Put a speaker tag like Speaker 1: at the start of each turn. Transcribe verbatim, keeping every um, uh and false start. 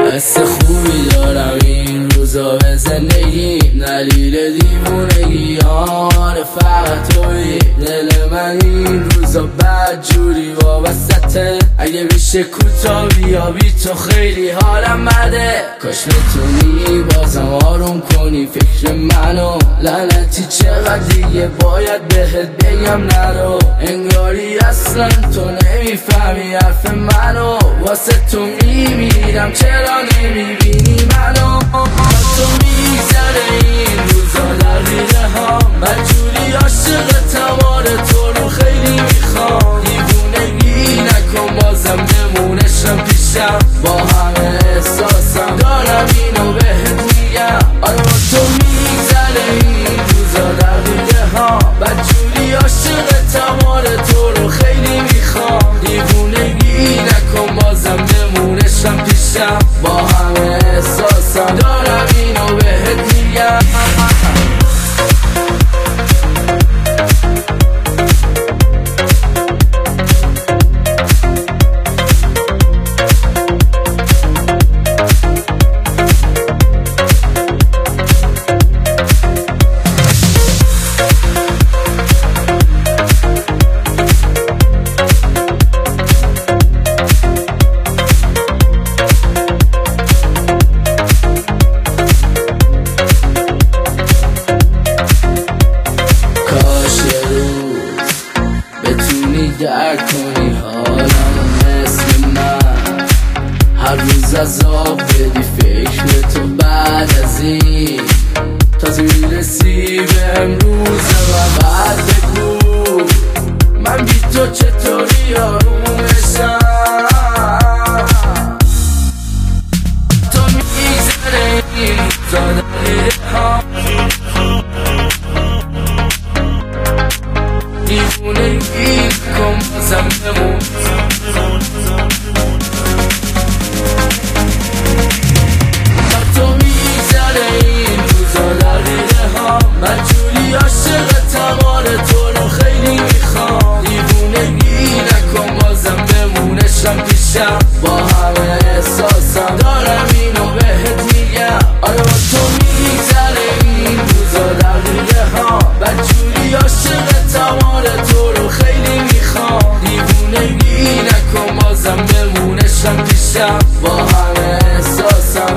Speaker 1: حس خوبی دارم این روزا به زندگی، دلیل دیوونگی آره فقط توی دل من این روزا بد جوری وابسته. اگه میشه کوتاه بیا بی تو خیلی حالم بده. کاش بتونی بازم آروم کنی فکر منو، لعنتی چقدر دیگه باید بهت بگم نرو. انگاری اصلا تو نمیفهمی حرف منو، واسه تو میمیرم چرا نمیبینی منو. تو میگذره این روزا در دیده ها، من جوری عاشقتم آره تو رو خیلی میخوام. دیوونگی نکن بازم بمونشم پیشم، با همه احساسم دارم اینو بهت میگم. آره با تو میگذره این روزا در دیده ها، من جوری عاشقتم آره تو رو خیلی میخوام. دیوونگی نکن بازم بمونشم پیشم، با همه احساسم دارم اینو بهت میگم. درک کنی حالمو مثل من، هر روز عذاب بدی فکر تو بعد از این. تازه میرسی به امروز و بعد بگو من بی تو چطوری آرومشم. تو میگذره این روزا دلیل ها، دیوونگی کن بازم بمون. تو میگذره این روزا در دیده ها، من جوری عاشقتم آره تو رو خیلی میخوام. دیوونگی نکن بازم بمونشم پیشم، با همه احساسم دارم اینو بهت میگم. آره با تو میگذره این روزا در دیده ها، من جوری عاشقتم آره تو رو خیلی میخوام. دیوونگی نکن بازم بمونشم پیشم، با همه احساسم